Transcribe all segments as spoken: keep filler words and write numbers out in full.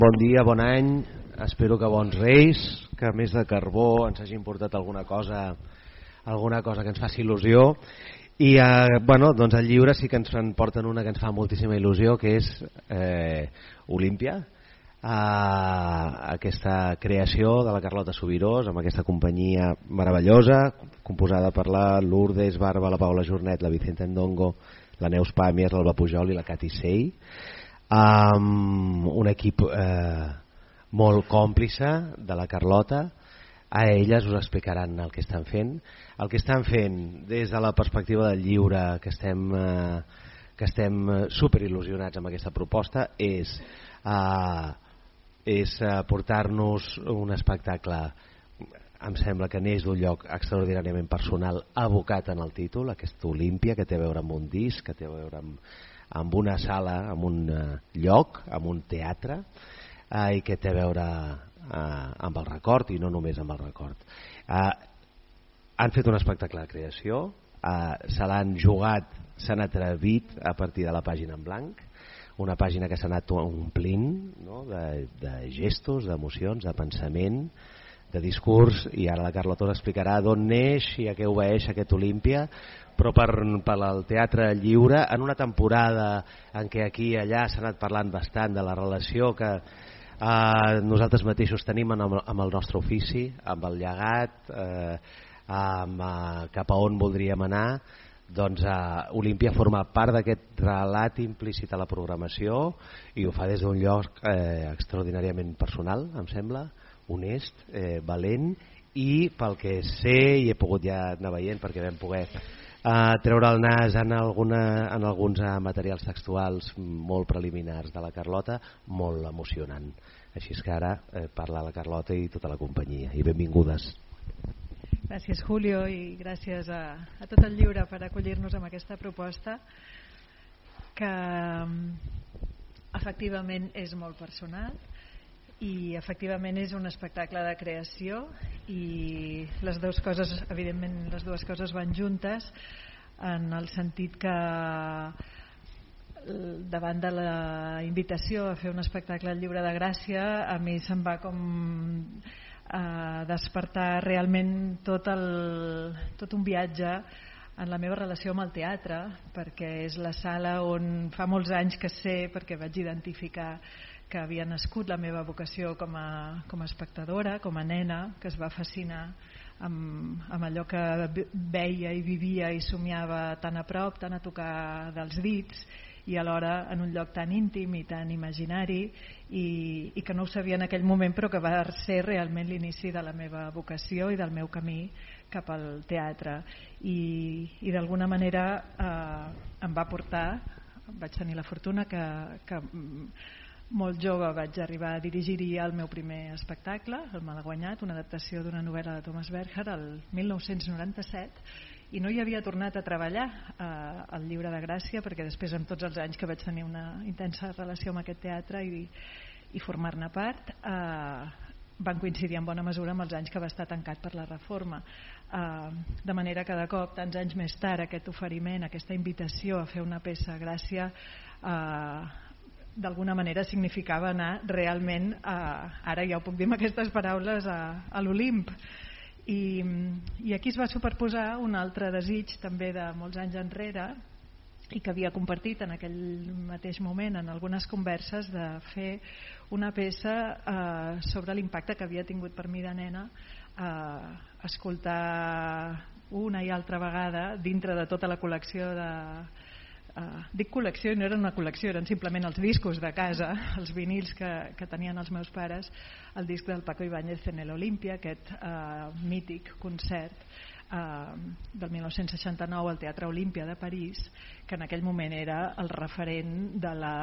Bon dia, bon any, espero que bons reis, que a més de carbó ens hagin portat alguna cosa, alguna cosa que ens faci il·lusió. I eh, bueno, doncs el llibre sí que ens en porten una que ens fa moltíssima il·lusió, que és eh, Olímpia, eh, aquesta creació de la Carlota Subirós, amb aquesta companyia meravellosa, composada per la Lourdes Barba, la Paula Jornet, la Vicenta Ndongo, la Neus Pàmies, l'Alba Pujol i la Cati Sey. Um, un equip eh, molt còmplice de la Carlota. A elles us explicaran el que estan fent. El que estan fent des de la perspectiva del lliure, que estem, eh, que estem super il·lusionats amb aquesta proposta, és, eh, és eh, portar-nos un espectacle, em sembla que neix d'un lloc extraordinàriament personal, abocat en el títol, aquesta Olímpia, que té a veure amb un disc, que té a veure amb amb una sala, amb un uh, lloc, amb un teatre, uh, i que té a veure uh, amb el record, i no només amb el record. Uh, han fet un espectacle de creació, uh, se l'han jugat, s'han atrevit a partir de la pàgina en blanc, una pàgina que s'ha anat omplint, no? de, de gestos, d'emocions, de pensament, de discurs, i ara la Carlota us explicarà d'on neix i a què obeeix aquest Olímpia, però per, per al teatre lliure, en una temporada en què aquí i allà s'ha anat parlant bastant de la relació que eh, nosaltres mateixos tenim amb, amb el nostre ofici, amb el llegat, eh, amb, eh, cap a on voldríem anar. Doncs eh, Olímpia forma part d'aquest relat implícit a la programació i ho fa des d'un lloc eh, extraordinàriament personal, em sembla, honest, eh, valent, i pel que sé i he pogut ja anar veient perquè vam poder eh, treure el nas en, alguna, en alguns eh, materials textuals molt preliminars de la Carlota, molt emocionant. Així és que ara eh, parla la Carlota i tota la companyia, i benvingudes. Gràcies, Julio, i gràcies a, a tot el lliure per acollir-nos amb aquesta proposta que efectivament és molt personal i efectivament és un espectacle de creació, i les dues coses, evidentment les dues coses van juntes, en el sentit que davant de la invitació a fer un espectacle al Llibre de Gràcia, a mi se'm va com a despertar realment tot, el, tot un viatge en la meva relació amb el teatre, perquè és la sala on fa molts anys que sé, perquè vaig identificar que havia nascut la meva vocació com a, com a espectadora, com a nena, que es va fascinar amb, amb allò que veia i vivia i somiava tan a prop, tan a tocar dels dits, i alhora en un lloc tan íntim i tan imaginari, i, i que no ho sabia en aquell moment, però que va ser realment l'inici de la meva vocació i del meu camí cap al teatre. I, i d'alguna manera eh, em va portar, vaig tenir la fortuna que, que molt jove vaig arribar a dirigir el meu primer espectacle, el Malaguanyat, una adaptació d'una novel·la de Thomas Berger, el mil nou-cents noranta-set, i no hi havia tornat a treballar eh, al Llibre de Gràcia, perquè després, amb tots els anys que vaig tenir una intensa relació amb aquest teatre i, i formar-ne part, eh, van coincidir en bona mesura amb els anys que va estar tancat per la reforma. Eh, de manera que de cop, tants anys més tard, aquest oferiment, aquesta invitació a fer una peça a Gràcia, eh, d'alguna manera significava anar realment, a, ara ja ho puc dir amb aquestes paraules, a, a l'Olimp. I, I aquí es va superposar un altre desig també de molts anys enrere, i que havia compartit en aquell mateix moment en algunes converses, de fer una peça eh, sobre l'impacte que havia tingut per mi de nena eh, escoltar una i altra vegada dintre de tota la col·lecció de Uh, dic col·lecció i no era una col·lecció, eren simplement els discos de casa, els vinils que, que tenien els meus pares, el disc del Paco Ibáñez en el Olímpia, aquest uh, mític concert uh, del mil nou-cents seixanta-nou al Teatre Olímpia de París, que en aquell moment era el referent de la,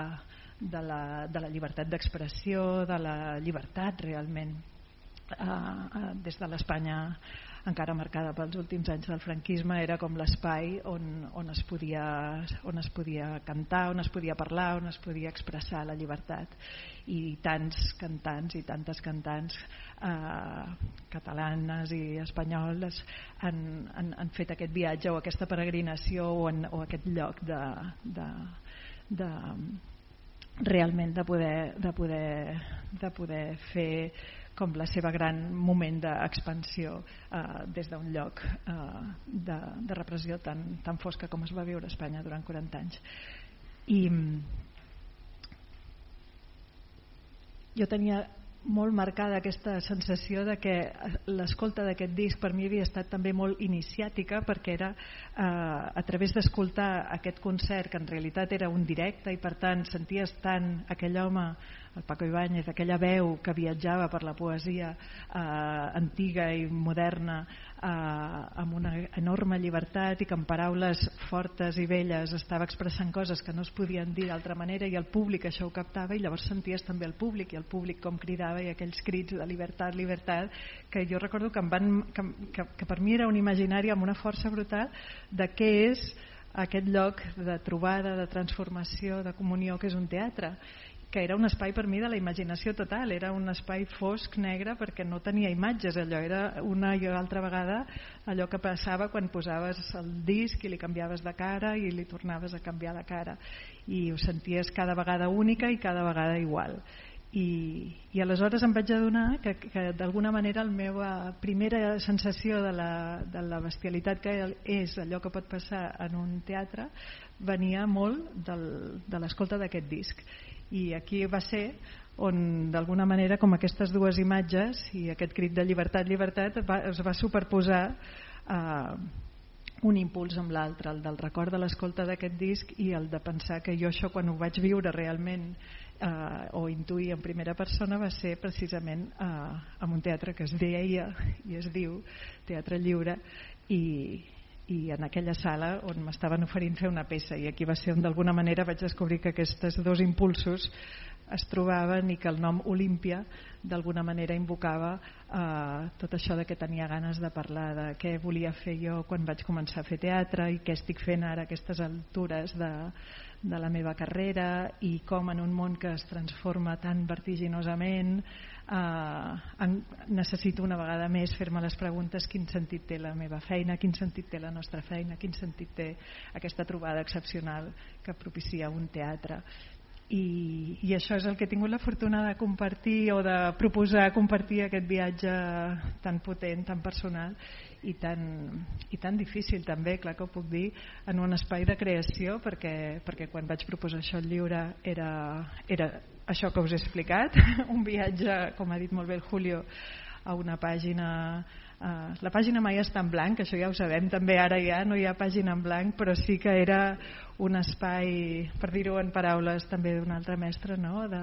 de la, de la llibertat d'expressió, de la llibertat realment, uh, uh, des de l'Espanya encara marcada pels últims anys del franquisme. Era com l'espai on, on, es podia, on es podia cantar, on es podia parlar, on es podia expressar la llibertat. I tants cantants i tantes cantants eh, catalanes i espanyoles han, han, han fet aquest viatge o aquesta peregrinació o, en, o aquest lloc de, de, de realment de poder, de poder, de poder fer com la seva gran moment d'expansió eh, des d'un lloc eh, de, de repressió tan, tan fosca com es va viure a Espanya durant quaranta anys. I jo tenia molt marcada aquesta sensació de que l'escolta d'aquest disc per mi havia estat també molt iniciàtica, perquè era eh, a través d'escoltar aquest concert, que en realitat era un directe, i per tant senties tant aquell home, el Paco Ibáñez, aquella veu que viatjava per la poesia eh, antiga i moderna eh, amb una enorme llibertat, i que amb paraules fortes i belles estava expressant coses que no es podien dir d'altra manera, i el públic això ho captava, i llavors senties també el públic, i el públic com cridava, i aquells crits de llibertat, llibertat, que jo recordo que, em van, que, que, que per mi era un imaginari amb una força brutal de què és aquest lloc de trobada, de transformació, de comunió que és un teatre, que era un espai per mi de la imaginació total, era un espai fosc, negre, perquè no tenia imatges, allò era una i altra vegada allò que passava quan posaves el disc i li canviaves de cara i li tornaves a canviar la cara, i ho senties cada vegada única i cada vegada igual. I, i aleshores em vaig adonar que, que d'alguna manera la meva primera sensació de la, de la bestialitat que és allò que pot passar en un teatre venia molt del, de l'escolta d'aquest disc, i aquí va ser on d'alguna manera com aquestes dues imatges i aquest crit de llibertat, llibertat va, es va superposar eh, un impuls amb l'altre, el del record de l'escolta d'aquest disc i el de pensar que jo això quan ho vaig viure realment eh, o intuir en primera persona va ser precisament eh, en un teatre que es deia i es diu Teatre Lliure, i, i en aquella sala on m'estaven oferint fer una peça, i aquí va ser on d'alguna manera vaig descobrir que aquests dos impulsos es trobaven i que el nom Olímpia d'alguna manera invocava eh, tot això de que tenia ganes de parlar, de què volia fer jo quan vaig començar a fer teatre i què estic fent ara a aquestes altures de, de la meva carrera, i com en un món que es transforma tan vertiginosament eh, necessito una vegada més fer-me les preguntes: quin sentit té la meva feina, quin sentit té la nostra feina, quin sentit té aquesta trobada excepcional que propicia un teatre. I, i això és el que he tingut la fortuna de compartir o de proposar compartir, aquest viatge tan potent, tan personal i tan, i tan difícil també, clar que ho puc dir, en un espai de creació, perquè, perquè quan vaig proposar això al lliure era, era això que us he explicat, un viatge, com ha dit molt bé el Julio, a una pàgina. Uh, la pàgina mai està en blanc, això ja ho sabem també, ara ja no hi ha pàgina en blanc, però sí que era un espai, per dir-ho en paraules també d'un altre mestre, no? De,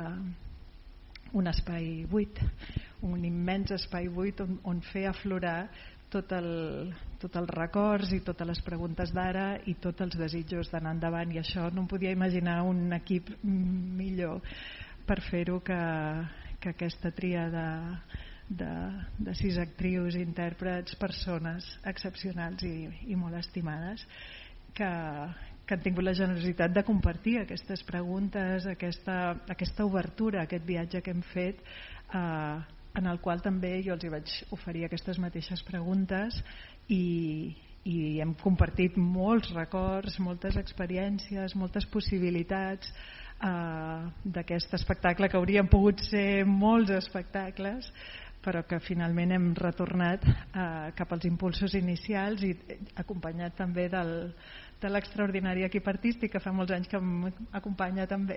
un espai buit, un immens espai buit on, on fer aflorar tot el, tot els records i totes les preguntes d'ara i tots els desitjos d'anar endavant, i això no em podia imaginar un equip millor per fer-ho que, que aquesta tríada De, de sis actrius, intèrprets, persones excepcionals i, i molt estimades que, que han tingut la generositat de compartir aquestes preguntes, aquesta, aquesta obertura, aquest viatge que hem fet, eh, en el qual també jo els hi vaig oferir aquestes mateixes preguntes, i, i hem compartit molts records, moltes experiències, moltes possibilitats eh, d'aquest espectacle, que haurien pogut ser molts espectacles, però que finalment hem retornat eh, cap als impulsos inicials, i acompanyat també del, de l'extraordinari equip artístic que fa molts anys que m'acompanya també.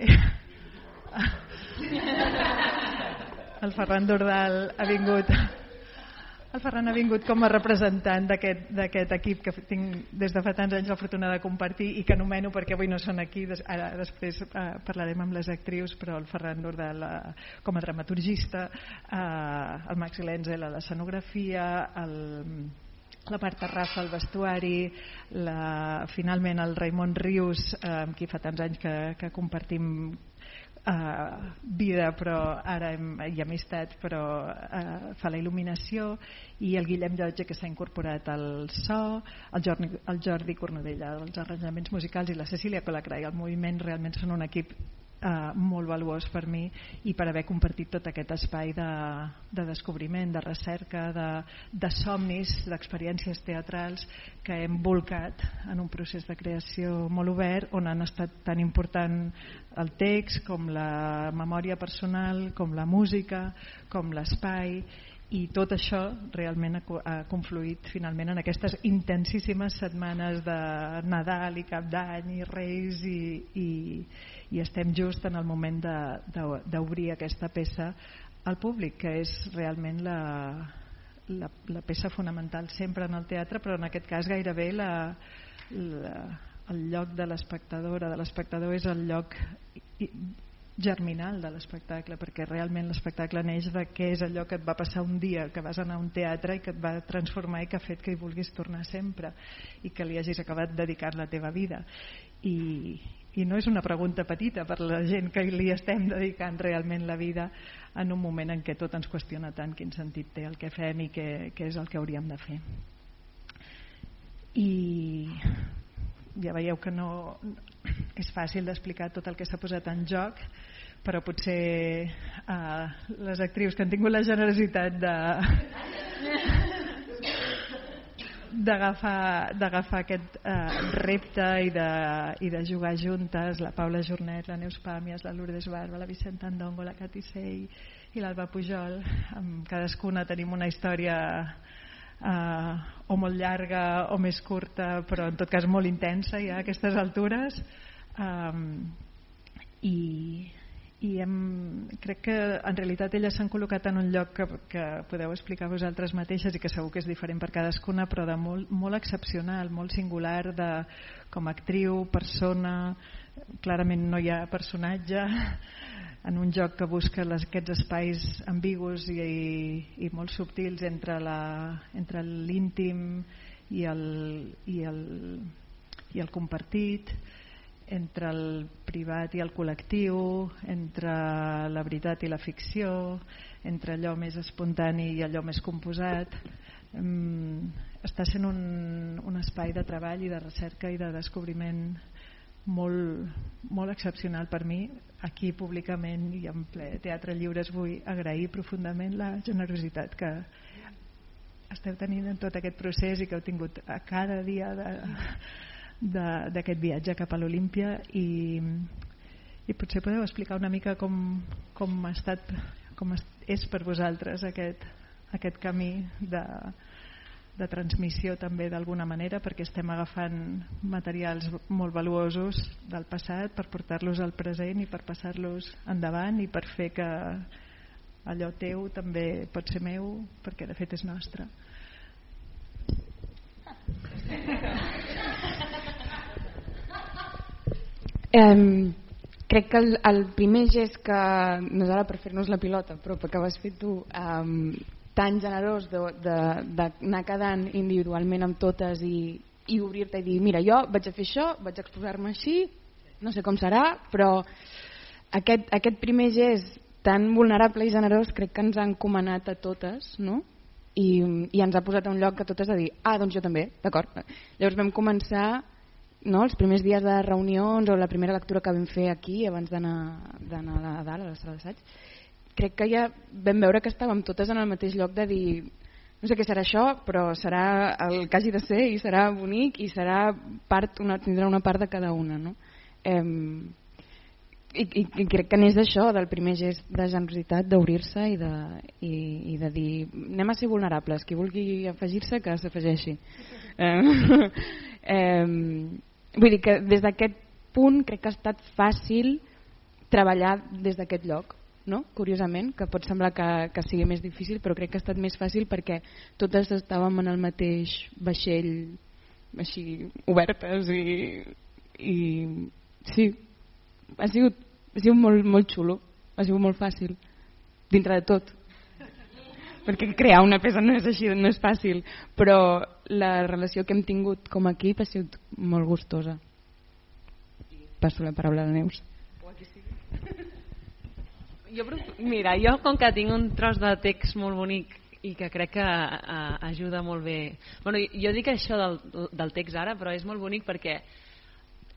El Ferran Dordal ha vingut el Ferran ha vingut com a representant d'aquest equip que tinc des de fa tants anys la fortuna de compartir i que anomeno perquè avui no són aquí, ara després eh, parlarem amb les actrius, però el Ferran Dordal eh, com a dramaturgista, eh, el Maxi Lenzel a l'escenografia, el la Marta Rafa al vestuari, la, finalment el Raimon Rius, eh, amb qui fa tants anys que, que compartim Uh, vida però ara hem, i amistat, però uh, fa la il·luminació, i el Guillem Llotge, que s'ha incorporat al so, el Jordi, el Jordi Cornudella als arranjaments musicals, i la Cecília Colacray al moviment. Realment són un equip Uh, molt valuós per mi i per haver compartit tot aquest espai de, de descobriment, de recerca, de, de somnis, d'experiències teatrals que hem volcat en un procés de creació molt obert, on han estat tan important el text com la memòria personal, com la música, com l'espai, i tot això realment ha confluït finalment en aquestes intensíssimes setmanes de Nadal i Cap d'Any i Reis i, i, i estem just en el moment d'obrir aquesta peça al públic, que és realment la, la, la peça fonamental sempre en el teatre, però en aquest cas gairebé la, la, el lloc de l'espectadora, de l'espectador és el lloc germinal de l'espectacle, perquè realment l'espectacle neix de què és allò que et va passar un dia que vas anar a un teatre i que et va transformar i que ha fet que hi vulguis tornar sempre i que li hagis acabat dedicant la teva vida. I, i no és una pregunta petita per la gent que li estem dedicant realment la vida en un moment en què tot ens qüestiona tant quin sentit té el que fem i què, què és el que hauríem de fer. I ja veieu que no és fàcil d'explicar tot el que s'ha posat en joc, però potser uh, les actrius que han tingut la generositat de d'agafar d'agafar aquest uh, repte i de, i de jugar juntes, la Paula Jornet, la Neus Pàmies, la Lourdes Barba, la Vicenta Ndongo, la Cati Sey i l'Alba Pujol. Amb cadascuna tenim una història Uh, o molt llarga o més curta, però en tot cas molt intensa ja a aquestes altures, um, i, i hem, crec que en realitat elles s'han col·locat en un lloc que, que podeu explicar vosaltres mateixes i que segur que és diferent per cadascuna, però de molt, molt excepcional, molt singular, de, com a actriu, persona. Clarament no hi ha personatge, en un joc que busca les, aquests espais ambigus i, i, i molt subtils entre, la, entre l'íntim i el, i, el, i el compartit, entre el privat i el col·lectiu, entre la veritat i la ficció, entre allò més espontani i allò més composat. Um, està sent un, un espai de treball i de recerca i de descobriment molt, molt excepcional per mi. Aquí públicament i en ple Teatre Lliure us vull agrair profundament la generositat que esteu tenint en tot aquest procés i que heu tingut a cada dia d'aquest viatge cap a l'Olímpia, i, i potser podeu explicar una mica com, com ha estat, com és per vosaltres aquest, aquest camí de de transmissió també d'alguna manera, perquè estem agafant materials molt valuosos del passat per portar-los al present i per passar-los endavant i per fer que allò teu també pot ser meu, perquè de fet és nostre. Um, crec que el, el primer gest que no és ara per fer-nos la pilota, però que vas fer tu, um, tan generós d'anar quedant individualment amb totes i, i obrir-te i dir, mira, jo vaig a fer això, vaig a exposar-me així, no sé com serà, però aquest, aquest primer gest tan vulnerable i generós crec que ens ha encomanat a totes, no? I, i ens ha posat a un lloc a totes a dir, ah, doncs jo també, d'acord. Llavors vam començar, no, els primers dies de reunions o la primera lectura que vam fer aquí abans d'anar a dalt, a la sala d'assaig, crec que ja vam veure que estàvem totes en el mateix lloc de dir, no sé què serà això, però serà el que hagi de ser i serà bonic i serà part, una, tindrà una part de cada una, no? Eh, i, i, i crec que n'és d'això, del primer gest de generositat, d'obrir-se i, de, i, i de dir, anem a ser vulnerables, qui vulgui afegir-se que s'afegeixi. Eh, eh, vull dir que des d'aquest punt crec que ha estat fàcil treballar des d'aquest lloc, no? Curiosament, que pot semblar que, que sigui més difícil, però crec que ha estat més fàcil perquè totes estàvem en el mateix vaixell, així obertes, i, i sí, ha sigut, ha sigut molt, molt xulo, ha sigut molt fàcil, dintre de tot, perquè crear una peça no és així, no és fàcil, però la relació que hem tingut com a equip ha sigut molt gustosa. Passo la paraula a la Neus. Jo, mira, jo com que tinc un tros de text molt bonic i que crec que uh, ajuda molt bé, bueno, jo dic això del, del text ara, però és molt bonic perquè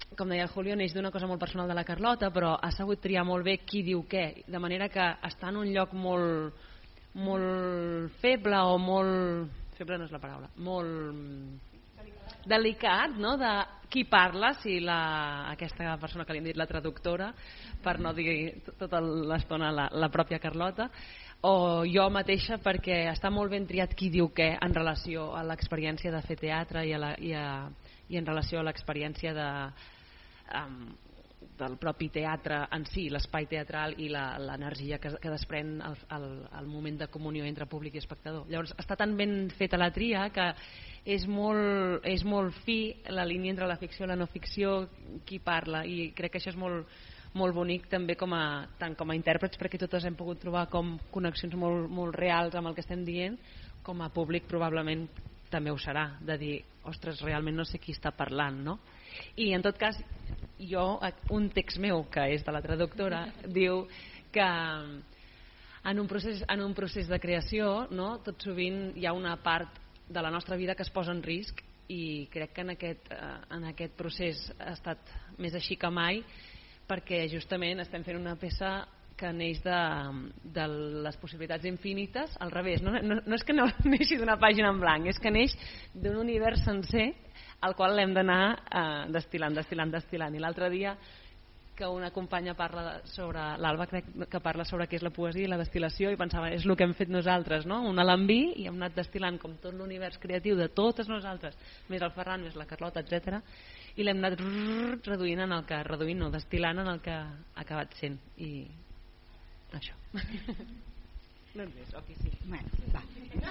com deia el Julio, neix d'una cosa molt personal de la Carlota, però ha sabut triar molt bé qui diu què, de manera que està en un lloc molt, molt feble o molt... feble no és la paraula, molt delicat, no?, de qui parla, si la, aquesta persona que li han dit la traductora, per no dir tota l'estona la, la pròpia Carlota, o jo mateixa, perquè està molt ben triat qui diu què en relació a l'experiència de fer teatre i, a la, i, a, i en relació a l'experiència de, um, del propi teatre en si, l'espai teatral i l'energia que, que desprèn el, el, el moment de comunió entre públic i espectador. Llavors està tan ben feta la tria que és molt, és molt fi la línia entre la ficció i la no ficció, qui parla, i crec que això és molt, molt bonic també com a, tant com a intèrprets, perquè totes hem pogut trobar com connexions molt, molt reals amb el que estem dient, com a públic probablement també ho serà, de dir, ostres, realment no sé qui està parlant, no? I en tot cas, jo, un text meu que és de la traductora diu que en un procés, en un procés de creació, no, tot sovint hi ha una part de la nostra vida que es posa en risc, i crec que en aquest, en aquest procés ha estat més així que mai, perquè justament estem fent una peça que neix de, de les possibilitats infinites, al revés, no, no, no és que no neixi d'una pàgina en blanc, és que neix d'un univers sencer al qual l'hem d'anar eh, destil·lant, destil·lant, destil·lant. I l'altre dia que una companya parla sobre, l'Alba crec que parla sobre què és la poesia i la destil·lació, i pensava, és el que hem fet nosaltres, no? Un alambí, i hem anat destil·lant com tot l'univers creatiu de totes nosaltres, més el Ferran, més la Carlota, etcètera, i l'hem anat reduint en el que, reduint no, destil·lant en el que ha acabat sent, i això. No és més, ok, sí. Bueno, va.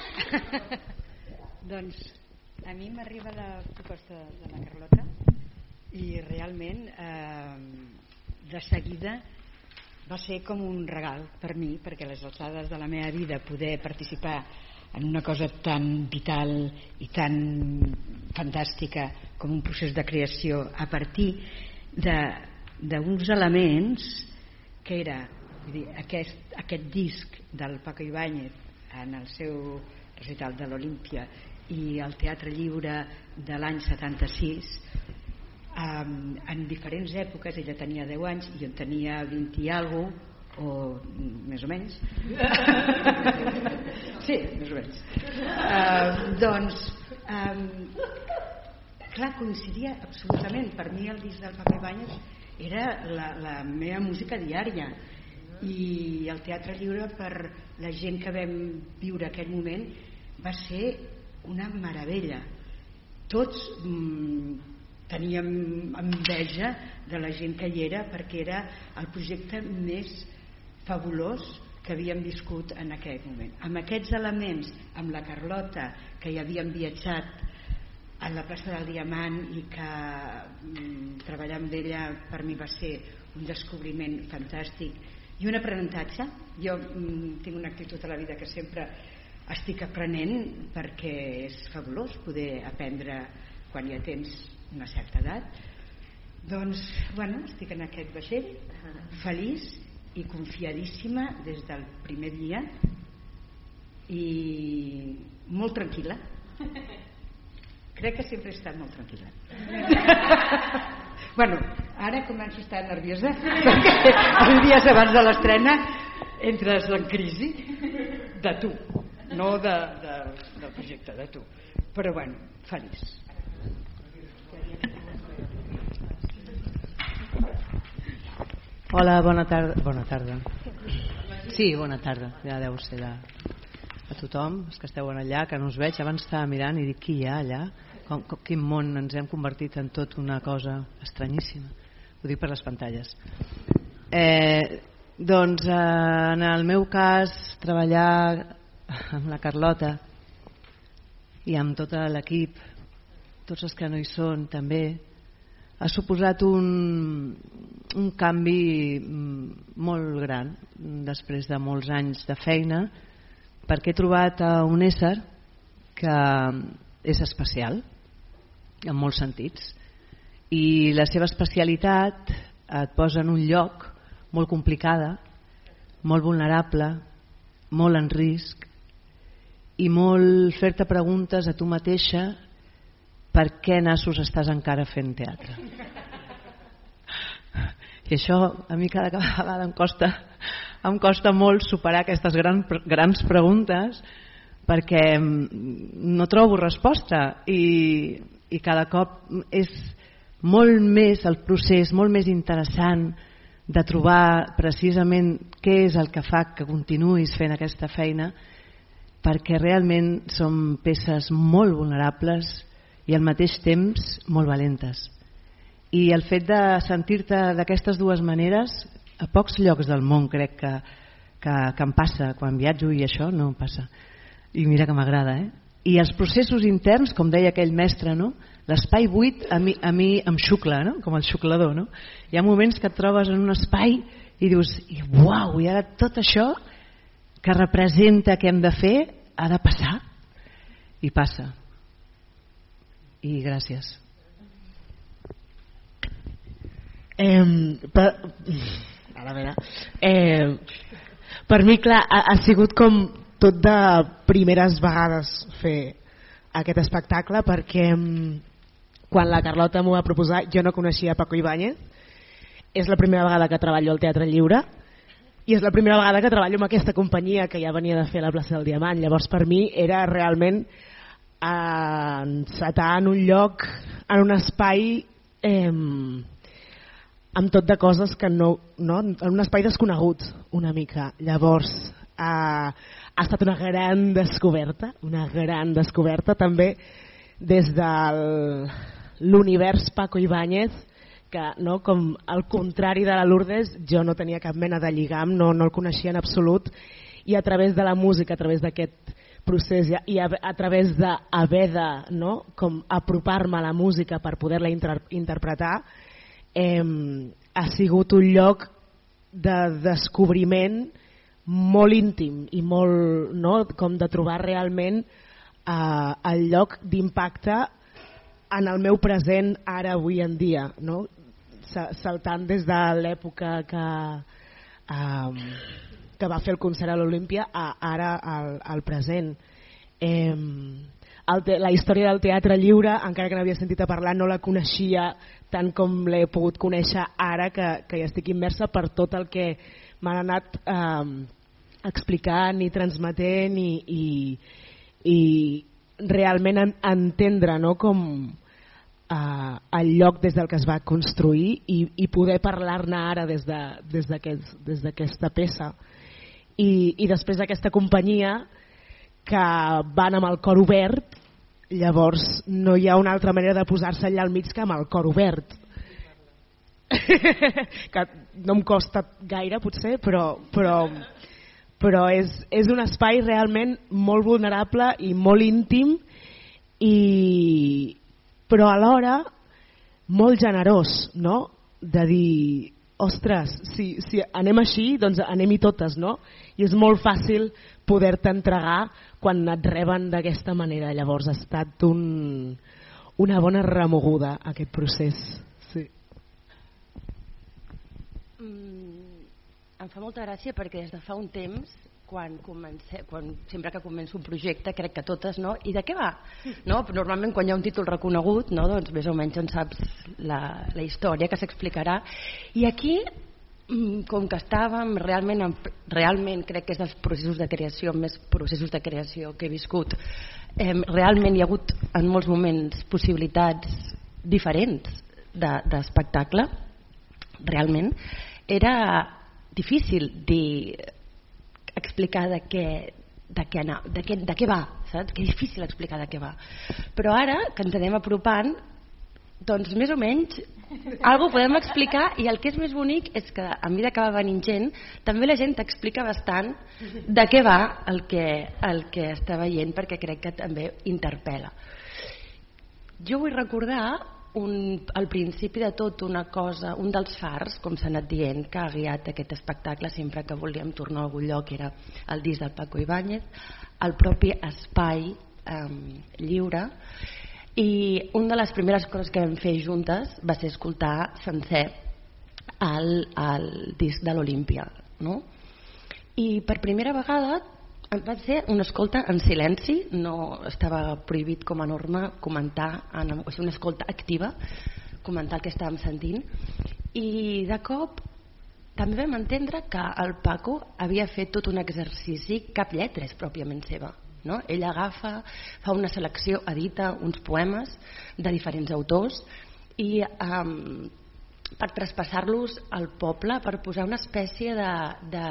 Doncs a mi m'arriba la proposta de la Carlota i realment eh, de seguida va ser com un regal per mi, perquè a les alçades de la meva vida poder participar en una cosa tan vital i tan fantàstica com un procés de creació a partir d'uns elements que era, vull dir, aquest, aquest disc del Paco Ibáñez en el seu recital de l'Olímpia i el Teatre Lliure de l'any setanta-sis, Um, en diferents èpoques. Ella tenia deu anys i jo en tenia vint i alguna cosa, o més o menys. Sí, més o menys. Uh, doncs um, clar, coincidia absolutament. Per mi el disc del Paco Ibáñez era la, la meva música diària, i el Teatre Lliure, per la gent que vam viure aquell moment, va ser una meravella. Tots mm, teníem enveja de la gent que hi era, perquè era el projecte més fabulós que havíem viscut en aquell moment. Amb aquests elements, amb la Carlota, que ja havíem viatjat a la plaça del Diamant i que mm, treballar amb ella per mi va ser un descobriment fantàstic i un aprenentatge. Jo mm, tinc una actitud a la vida que sempre estic aprenent, perquè és fabulós poder aprendre quan ja tens una certa edat. Doncs, bueno, estic en aquest vaixell, feliç i confiadíssima des del primer dia i molt tranquil·la. Crec que sempre he estat molt tranquil·la. Bueno, ara començo a estar nerviosa perquè els dies abans de l'estrena entres en crisi de tu, no de, de, del projecte, de tu. Però bueno, feliç. Hola, bona tarda. Bona tarda. Sí, bona tarda. Ja deu ser de, a tothom, els que esteu allà, que no us veig. Abans estava mirant i dic, qui hi ha allà? Com, com, quin món, ens hem convertit en tot una cosa estranyíssima. Ho dic per les pantalles. Eh, doncs, eh, en el meu cas, treballar amb la Carlota i amb tot l'equip, tots els que no hi són també, ha suposat un, un canvi molt gran després de molts anys de feina, perquè he trobat un ésser que és especial en molts sentits, i la seva especialitat et posa en un lloc molt complicada, molt vulnerable, molt en risc, i molt fer-te preguntes a tu mateixa: per què nassos estàs encara fent teatre? I això a mi cada vegada em costa, em costa molt superar aquestes gran, grans preguntes perquè no trobo resposta i, i cada cop és molt més el procés, molt més interessant de trobar precisament què és el que fa que continuïs fent aquesta feina, perquè realment som peces molt vulnerables i al mateix temps molt valentes. I el fet de sentir-te d'aquestes dues maneres, a pocs llocs del món crec que, que, que em passa, quan viatjo i això no em passa. I mira que m'agrada, eh? I els processos interns, com deia aquell mestre, no? L'espai buit a mi, a mi em xucla, no? Com el xuclador, no? Hi ha moments que et trobes en un espai i dius, i uau, i ara tot això que representa que hem de fer ha de passar, i passa. I gràcies. Eh, per, a la vera, eh, per mi clar ha, ha sigut com tot de primeres vegades fer aquest espectacle, perquè quan la Carlota m'ho va proposar jo no coneixia Paco Ibáñez, és la primera vegada que treballo al Teatre Lliure i és la primera vegada que treballo amb aquesta companyia que ja venia de fer la plaça del Diamant. Llavors per mi era realment encetar en un lloc, en un espai eh, amb tot de coses que no, no, en un espai desconegut una mica. Llavors eh, ha estat una gran descoberta, una gran descoberta també des de l'univers Paco Ibáñez, que no, com al contrari de la Lourdes jo no tenia cap mena de lligam, no, no el coneixia en absolut, i a través de la música, a través d'aquest procés i a, a través d'haver de no, com apropar-me a la música per poder-la inter interpretar, eh, ha sigut un lloc de descobriment molt íntim i molt, no, com de trobar realment eh, el lloc d'impacte en el meu present ara, avui en dia, no? Saltant des de l'època que, eh, que va fer el concert a l'Olímpia a ara al, al present. Eh, el te, la història del Teatre Lliure, encara que n'havia sentit a parlar, no la coneixia tant com l'he pogut conèixer ara que, que hi estic immersa per tot el que m'han anat eh, explicant i transmetent i, i, i realment en, entendre, no, com Uh, el lloc des del que es va construir i, i poder parlar-ne ara des d'aquesta de, des peça i, i després d'aquesta companyia que van amb el cor obert, llavors no hi ha una altra manera de posar-se allà al mig que amb el cor obert que no em costa gaire potser, però, però, però és, és un espai realment molt vulnerable i molt íntim i però alhora molt generós, no? De dir, ostres, si, si anem així, doncs anem-hi totes, no? I és molt fàcil poder-te entregar quan et reben d'aquesta manera. Llavors ha estat un, una bona remoguda aquest procés. Sí. Mm, em fa molta gràcia perquè des de fa un temps Quan comencé, quan, sempre que començo un projecte crec que totes, no? I de què va? No? Normalment quan hi ha un títol reconegut, no? Doncs més o menys en saps la, la història que s'explicarà, i aquí com que estàvem realment, realment crec que és dels processos de creació, més processos de creació que he viscut, eh, realment hi ha hagut en molts moments possibilitats diferents d'espectacle, de, realment era difícil dir explicar de què, de què, anar, de què, de què va, saps? Que és difícil explicar de què va. Però ara que ens anem apropant, doncs més o menys algo podem explicar, i el que és més bonic és que a mesura que va venint gent, també la gent t'explica bastant de què va el que, el que està veient, perquè crec que també interpel·la. Jo vull recordar Un, al principi de tot una cosa, un dels fars, com s'ha anat dient, que ha guiat aquest espectacle sempre que volíem tornar a algun lloc, era el disc del Paco Ibáñez, el propi espai eh, lliure, i una de les primeres coses que vam fer juntes va ser escoltar sencer el, el disc de l'Olímpia, no? I per primera vegada va ser una escolta en silenci, no estava prohibit com a norma comentar, en, o sigui, una escolta activa, comentar el que estàvem sentint, I de cop també vam entendre que el Paco havia fet tot un exercici cap lletra és pròpiament seva, no? Ell agafa, fa una selecció, edita uns poemes de diferents autors i um, per traspassar-los al poble, per posar una espècie de, de,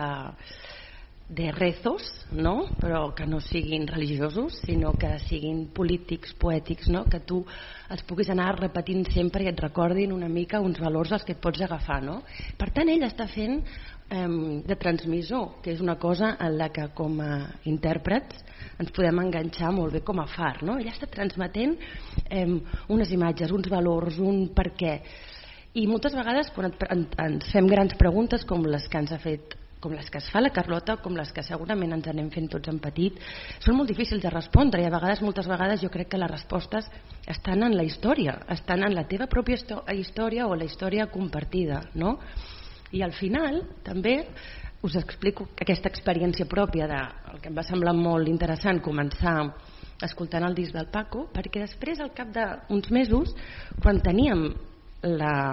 de rezos, no? Però que no siguin religiosos, sinó que siguin polítics, poètics, no? Que tu els puguis anar repetint sempre i et recordin una mica uns valors als que et pots agafar, no? Per tant, ell està fent eh, de transmissor, que és una cosa en la que com a intèrprets ens podem enganxar molt bé com a far, no? Ell està transmetent eh, unes imatges, uns valors, un per què. I moltes vegades quan et, en, ens fem grans preguntes com les que ens ha fet, com les que es fa la Carlota, com les que segurament ens anem fent tots en petit, són molt difícils de respondre i a vegades, moltes vegades, jo crec que les respostes estan en la història, estan en la teva pròpia història o la història compartida, no? I al final també us explico aquesta experiència pròpia de, el que em va semblar molt interessant començar escoltant el disc del Paco, perquè després al cap d'uns mesos, quan teníem la,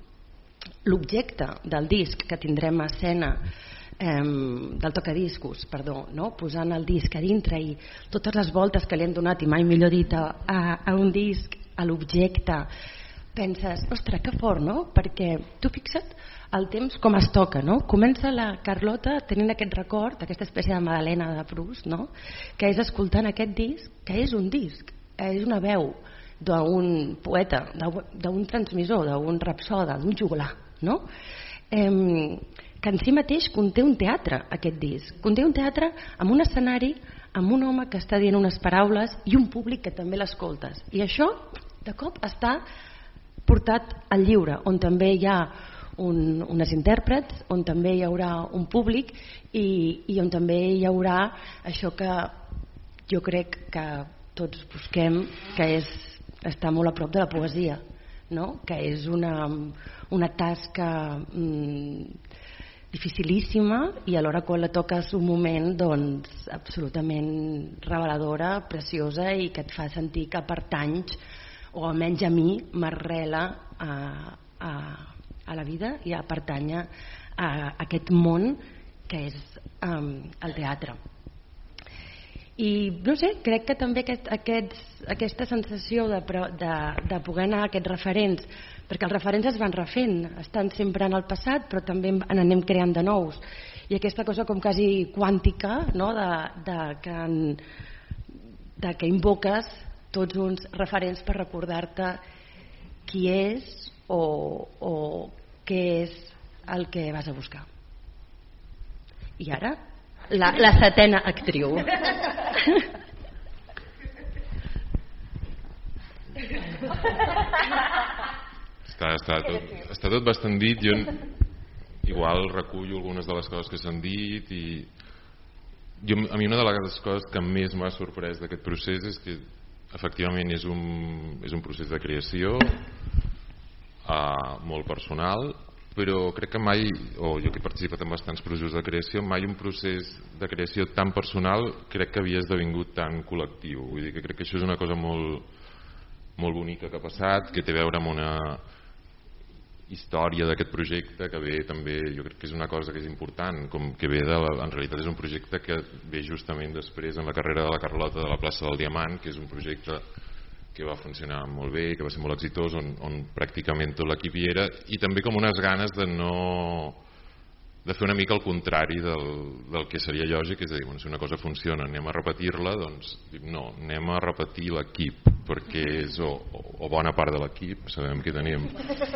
l'objecte del disc que tindrem a escena eh, del tocadiscos, perdó, no? Posant el disc a dintre i totes les voltes que li han donat, i mai millor dit, a, a un disc, a l'objecte, penses, ostres, que fort, no? Perquè tu fixa't el temps com es toca, no? Comença la Carlota tenint aquest record, aquesta espècie de Madalena de Proust, no? Que és escoltant aquest disc, que és un disc, és una veu d'un poeta, d'un transmissor, d'un rapsoda, d'un juglar, no? Eh, que en si mateix conté un teatre, aquest disc. Conté un teatre amb un escenari, amb un home que està dient unes paraules i un públic que també l'escoltes. I això, de cop, està portat al lliure, on també hi ha un, unes intèrprets, on també hi haurà un públic i, i on també hi haurà això que jo crec que tots busquem, que és estar molt a prop de la poesia, no? Que és una, una tasca mmm, dificilíssima i alhora quan la toques un moment doncs absolutament reveladora, preciosa i que et fa sentir que pertanys, o almenys a mi m'arrela a, a, a la vida i a pertànyer a aquest món que és um, el teatre. I no sé, crec que també aquest, aquests, aquesta sensació de, de, de poder anar a aquests referents, perquè els referents es van refent, estan sempre en el passat però també en anem creant de nous, i aquesta cosa com quasi quàntica, no? de, de, que en, de que invoques tots uns referents per recordar-te qui és o, o què és el que vas a buscar. I ara la, la setena actriu. Està, està, tot, està tot bastant dit. Jo igual recullo algunes de les coses que s'han dit i jo, a mi una de les coses que més m'ha sorprès d'aquest procés és que efectivament és un, és un procés de creació uh, molt personal, però crec que mai, o jo que he participat en bastants processos de creació, mai un procés de creació tan personal crec que havia esdevingut tan col·lectiu. Vull dir que crec que això és una cosa molt, molt bonica que ha passat, que té a veure amb una història d'aquest projecte que ve també, jo crec que és una cosa que és important, com que ve de la, en realitat és un projecte que ve justament després en la carrera de la Carlota de la plaça del Diamant, que és un projecte que va funcionar molt bé, que va ser molt exitós, on, on pràcticament tot l'equip hi era, i també com unes ganes de no de fer una mica el contrari del, del que seria lògic, és a dir, bueno, si una cosa funciona anem a repetir-la, doncs no, anem a repetir l'equip, perquè és o, o, o bona part de l'equip, sabem que tenim.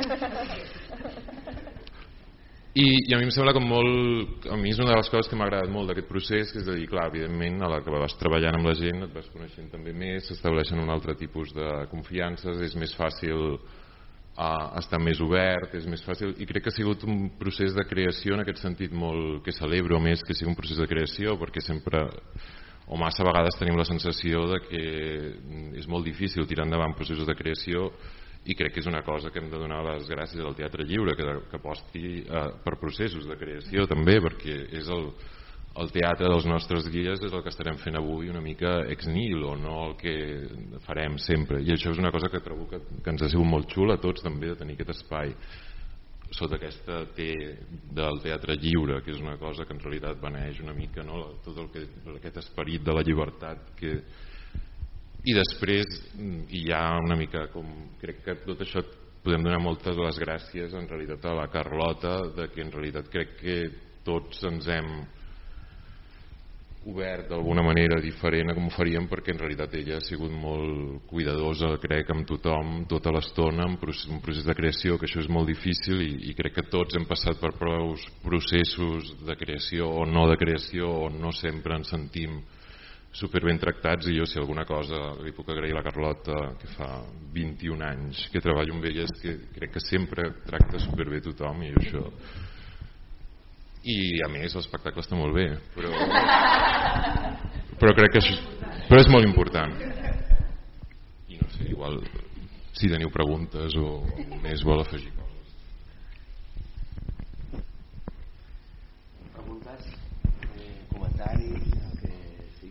I, i a mi em sembla com molt, a mi és una de les coses que m'ha agradat molt d'aquest procés, que és a dir, clar, evidentment a la que vas treballant amb la gent et vas coneixent també més, s'estableixen un altre tipus de confiances, és més fàcil uh, estar més obert, és més fàcil, i crec que ha sigut un procés de creació en aquest sentit molt, que celebro més que sigui un procés de creació, perquè sempre o massa vegades tenim la sensació de que és molt difícil tirar endavant processos de creació, i crec que és una cosa que hem de donar les gràcies al Teatre Lliure, que, que aposti eh, per processos de creació també, perquè és el, el teatre dels nostres dies, és el que estarem fent avui una mica ex nihilo, no el que farem sempre, i això és una cosa que trobo que, que ens ha sigut molt xula a tots també, de tenir aquest espai. sota aquesta T del teatre lliure, que és una cosa que en realitat beneix una mica, no? Tot el que, aquest esperit de la llibertat que... i després hi ha una mica com, crec que tot això podem donar moltes de les gràcies en realitat a la Carlota, de que en realitat crec que tots ens hem obert d'alguna manera diferent a com ho faríem, perquè en realitat ella ha sigut molt cuidadosa, crec, amb tothom tota l'estona, en un procés de creació, que això és molt difícil, i, i crec que tots hem passat per prou processos de creació o no de creació, on no sempre ens sentim superben tractats, i jo si alguna cosa li puc agrair a la Carlota, que fa vint-i-un anys que treballo amb ella, és que crec que sempre tracta superbé tothom, i això... i a més l'espectacle està molt bé, però però crec que això però és molt important. I no sé, igual si teniu preguntes o més vol afegir coses. Preguntes, eh, comentaris, el que sigui.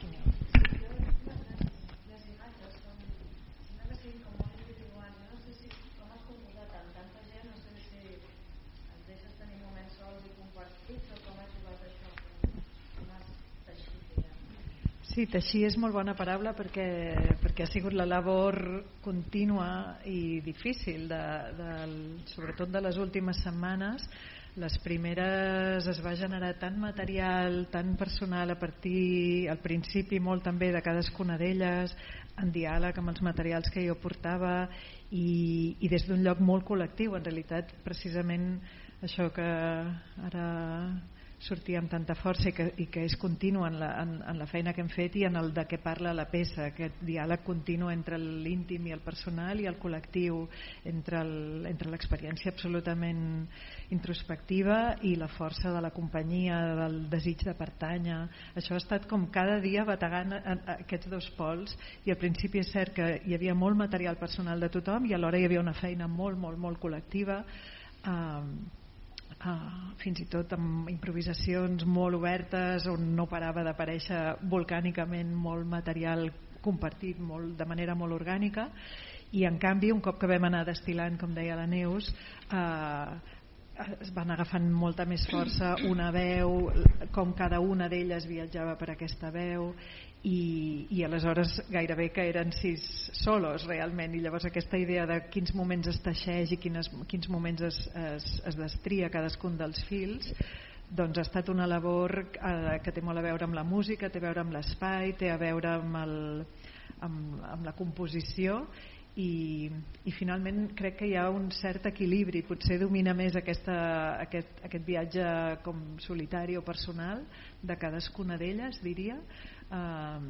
Les imatges són, sembla que siguin com molt individuals. Jo no sé si com has composat amb tanta gent, no sé si et deixes tenir moments sols i compartits o com has jugat això, com has teixit, diguem. Sí, teixir és molt bona paraula perquè, perquè ha sigut la labor contínua i difícil, de, de, sobretot de les últimes setmanes. Les primeres es va generar tant material, tan personal a partir, al principi molt també de cadascuna d'elles, en diàleg amb els materials que jo portava i, i des d'un lloc molt col·lectiu, en realitat precisament això que ara sortia amb tanta força i que, i que és continu en la, en, en la feina que hem fet i en el de què parla la peça, aquest diàleg continu entre l'íntim i el personal i el col·lectiu, entre el, entre l'experiència absolutament introspectiva i la força de la companyia, del desig de pertànyer. Això ha estat com cada dia bategant aquests dos pols, i al principi és cert que hi havia molt material personal de tothom i alhora hi havia una feina molt, molt, molt col·lectiva, eh, Uh, fins i tot amb improvisacions molt obertes on no parava d'aparèixer volcànicament molt material compartit molt, de manera molt orgànica, i en canvi un cop que vam anar destil·lant, com deia la Neus, uh, es van agafant molta més força una veu, com cada una d'elles viatjava per aquesta veu, i, i aleshores gairebé que eren sis solos realment, i llavors aquesta idea de quins moments es teixeix i quines, quins moments es, es, es destria cadascun dels fils, doncs ha estat una labor eh, que té molt a veure amb la música, té a veure amb l'espai, té a veure amb, el, amb, amb la composició, i, i finalment crec que hi ha un cert equilibri, potser domina més aquesta, aquest, aquest viatge com solitari o personal de cadascuna d'elles, diria, uh,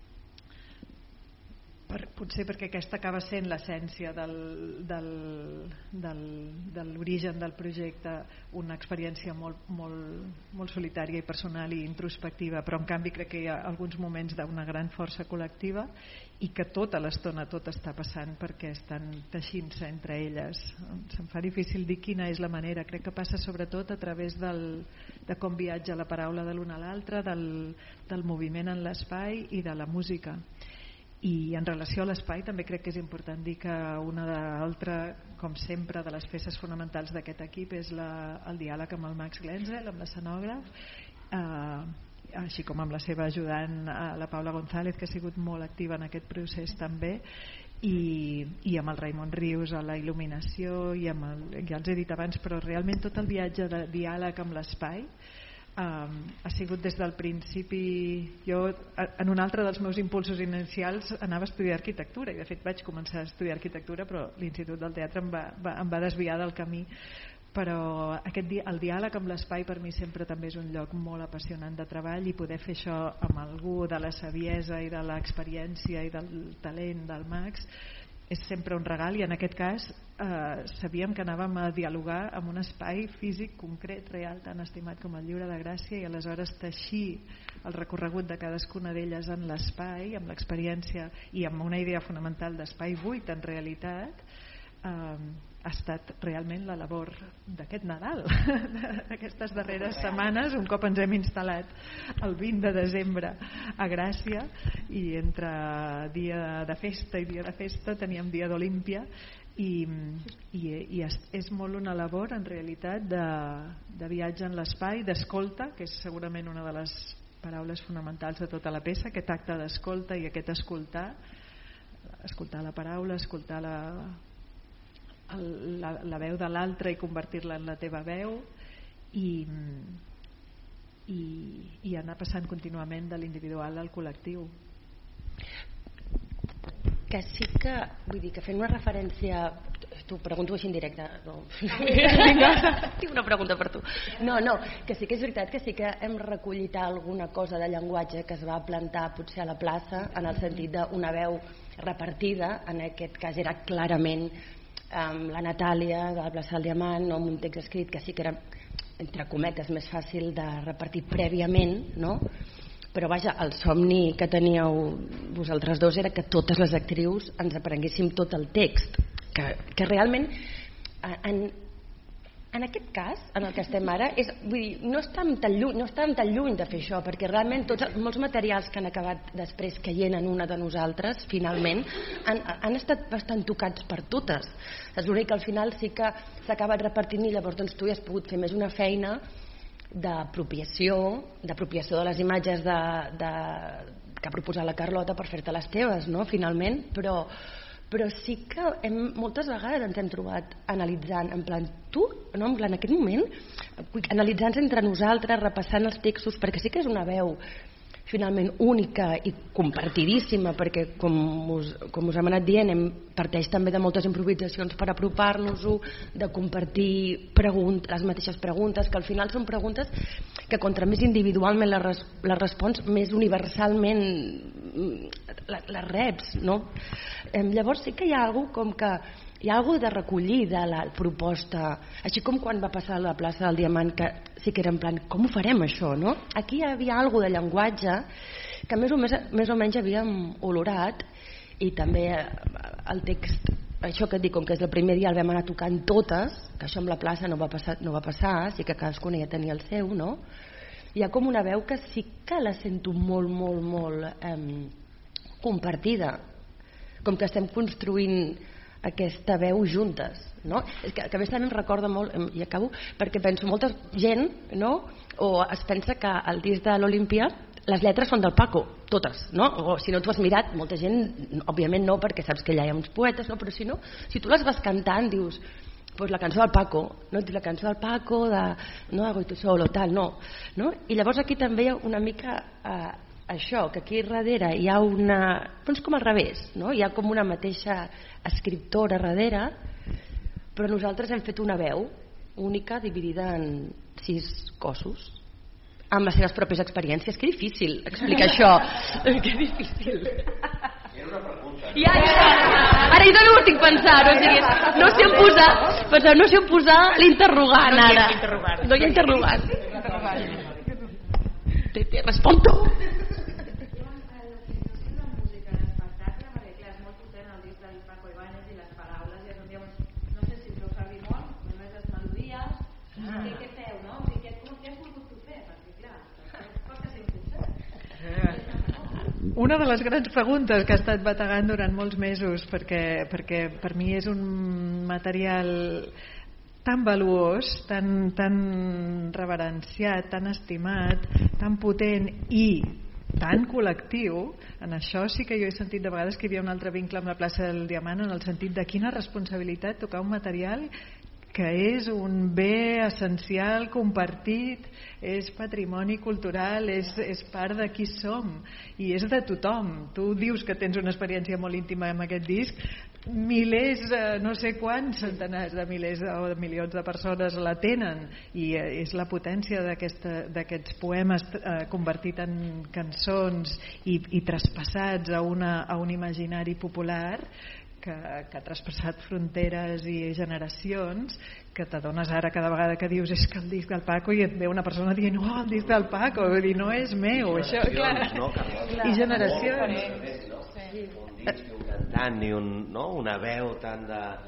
per, potser perquè aquesta acaba sent l'essència del, del, del, de l'origen del projecte, una experiència molt, molt, molt solitària i personal i introspectiva, però en canvi crec que hi ha alguns moments d'una gran força col·lectiva i que tota l'estona tot està passant perquè estan teixint-se entre elles. Se'm fa difícil dir quina és la manera, crec que passa sobretot a través del, de com viatja la paraula de l'una a l'altra, del, del moviment en l'espai i de la música. I en relació a l'espai també crec que és important dir que una d'altra, com sempre, de les peces fonamentals d'aquest equip és la, el diàleg amb el Max Glenzel, amb l'escenògraf, eh, així com amb la seva ajudant, la Paula González, que ha sigut molt activa en aquest procés també, i, i amb el Raimon Rius a la il·luminació, i amb el, ja els he dit abans, però realment tot el viatge de diàleg amb l'espai Um, ha sigut des del principi. Jo en un altre dels meus impulsos inicials anava a estudiar arquitectura, i de fet vaig començar a estudiar arquitectura, però l'Institut del Teatre em va, va, em va desviar del camí. Però aquest, el diàleg amb l'espai per mi sempre també és un lloc molt apassionant de treball, i poder fer això amb algú de la saviesa i de l'experiència i del talent del Max és sempre un regal, i en aquest cas eh, sabíem que anàvem a dialogar amb un espai físic concret, real, tan estimat com el Lliure de Gràcia, i aleshores teixir el recorregut de cadascuna d'elles en l'espai, amb l'experiència i amb una idea fonamental d'espai buit en realitat, eh, ha estat realment la labor d'aquest Nadal, d'aquestes darreres setmanes, un cop ens hem instal·lat el vint de desembre a Gràcia, i entre dia de festa i dia de festa teníem dia d'Olímpia, i, i, i és molt una labor en realitat de, de viatge en l'espai, d'escolta, que és segurament una de les paraules fonamentals de tota la peça, aquest acte d'escolta i aquest escoltar, escoltar la paraula, escoltar la La, la veu de l'altre i convertir-la en la teva veu, i, i, i anar passant contínuament de l'individual al col·lectiu. Que sí que, vull dir, que fent una referència, t'ho pregunto així en directe, no. Tinc una pregunta per tu. No, no, que sí que és veritat que sí que hem recollit alguna cosa de llenguatge que es va plantar potser a la plaça, en el sentit d'una veu repartida, en aquest cas era clarament amb la Natàlia de la plaça del Diamant, no, amb un text escrit que sí que era, entre cometes, més fàcil de repartir prèviament, no? Però vaja, el somni que teníeu vosaltres dos era que totes les actrius ens aprenguéssim tot el text, que, que realment en, en aquest cas, en el que estem ara, és, vull dir, no estàvem tan lluny, no estàvem tan lluny de fer això, perquè realment tots, molts materials que han acabat després caient en una de nosaltres, finalment, han, han estat bastant tocats per totes. És l'únic que al final sí que s'ha acabat repartint, i llavors doncs, tu ja has pogut fer més una feina d'apropiació, d'apropiació de les imatges de, de, que ha proposat la Carlota per fer-te les teves, no? Finalment, però però sí que hem, moltes vegades ens hem trobat analitzant, en plan, tu, no, en plan, en aquest moment, analitzant entre nosaltres, repassant els textos, perquè sí que és una veu finalment única i compartidíssima, perquè com us, com us hem anat dient, hem, parteix també de moltes improvisacions per apropar-nos-ho, de compartir pregunt, les mateixes preguntes, que al final són preguntes que contra més individualment les, res, les respons, més universalment les, les reps, no? Eh, llavors sí que hi ha alguna com que hi ha alguna de recollir de la proposta, així com quan va passar a la plaça del Diamant, que sí que era en plan, com ho farem això, no? Aquí hi havia alguna de llenguatge que més o, més, més o menys havíem olorat, i també el text, això que et dic, com que és el primer dia el vam anar tocant totes, que això amb la plaça no va passar, no va passar, sí que cadascuna ja tenia el seu, no? Hi ha com una veu que sí que la sento molt, molt, molt eh, compartida, com que estem construint aquesta veu juntes, no? És que, que a més també em recorda molt, i acabo, perquè penso molta gent, no? O es pensa que el disc de l'Olimpia les lletres són del Paco, totes, no? O si no t'ho has mirat, molta gent, òbviament no, perquè saps que allà hi ha uns poetes, no? Però si no, si tu les vas cantant, dius, pues la cançó del Paco, no? La cançó del Paco, de no hago tu solo, tal, no, no? I llavors aquí també hi ha una mica eh, això, que aquí darrere hi ha una, doncs com al revés, no? Hi ha com una mateixa escriptora darrere, però nosaltres hem fet una veu única dividida en sis cossos amb les seves pròpies experiències. Que difícil explicar això. Que difícil. Era una pregunta. Ja, ja. Ara jo no ho estic pensant, o sigui, no sé on posar, penseu, no sé on posar l'interrogant ara. No hi ha interrogant. Te, te respon tu. Què feu, no? Què has volgut tu fer? Perquè clar, costa ser impulsar. Una de les grans preguntes que ha estat bategant durant molts mesos, perquè, perquè per mi és un material tan valuós, tan, tan reverenciat, tan estimat, tan potent i tan col·lectiu. En això sí que jo he sentit de vegades que hi havia un altre vincle amb la plaça del Diamant, en el sentit de quina responsabilitat tocar un material que és un bé essencial compartit, és patrimoni cultural, és, és part de qui som i és de tothom. Tu dius que tens una experiència molt íntima amb aquest disc, milers, no sé quants centenars de milers o de milions de persones la tenen, i és la potència d'aquests poemes eh, convertit en cançons i, i traspassats a, una, a un imaginari popular que, que ha traspassat fronteres i generacions, que t'adones ara cada vegada que dius és que el disc del Paco, i et ve una persona dient oh, el disc del Paco, vull dir, no és meu això, clar. No, i generacions no? Un disc, un cantant i un, no? Una veu tan de,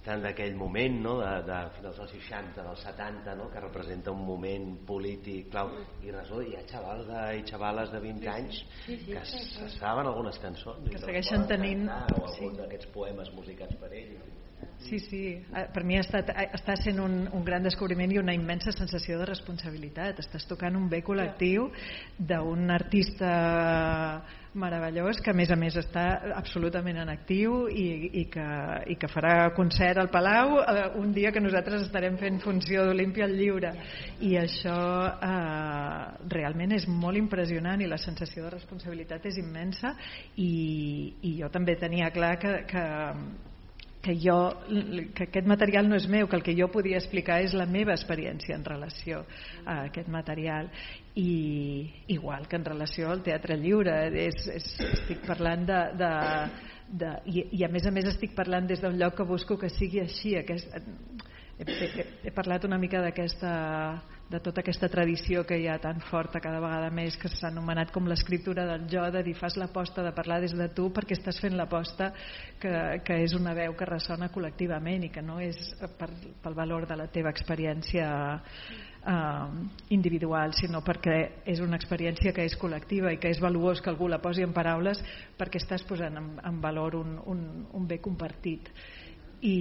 tant d'aquell moment, no? de, de finals dels seixanta, dels setanta, no? que representa un moment polític clau, i resulta hi ha xavals de, i xavales de vint anys sí, sí, que sí, sí. se saben algunes cançons que segueixen tenint cantar, o sí. algun d'aquests poemes musicats per ell. Sí, sí, per mi ha estat, està sent un, un gran descobriment i una immensa sensació de responsabilitat. Estàs tocant un bé col·lectiu d'un artista meravellós que a més a més està absolutament en actiu i, i, que, i que farà concert al Palau un dia que nosaltres estarem fent funció d'Olímpia al Lliure, i això eh, realment és molt impressionant i la sensació de responsabilitat és immensa, i, i jo també tenia clar que, que que, jo, que aquest material no és meu, que el que jo podia explicar és la meva experiència en relació a aquest material, i igual que en relació al teatre lliure és, és, estic parlant de, de, de i, i a més a més estic parlant des d'un lloc que busco que sigui així. Aquest, he, he, he parlat una mica d'aquesta de tota aquesta tradició que hi ha tan forta cada vegada més, que s'ha anomenat com l'escriptura del jo, de dir fas l'aposta de parlar des de tu perquè estàs fent l'aposta que, que és una veu que ressona col·lectivament i que no és per, pel valor de la teva experiència eh, individual, sinó perquè és una experiència que és col·lectiva i que és valuós que algú la posi en paraules perquè estàs posant en, en valor un, un, un bé compartit. I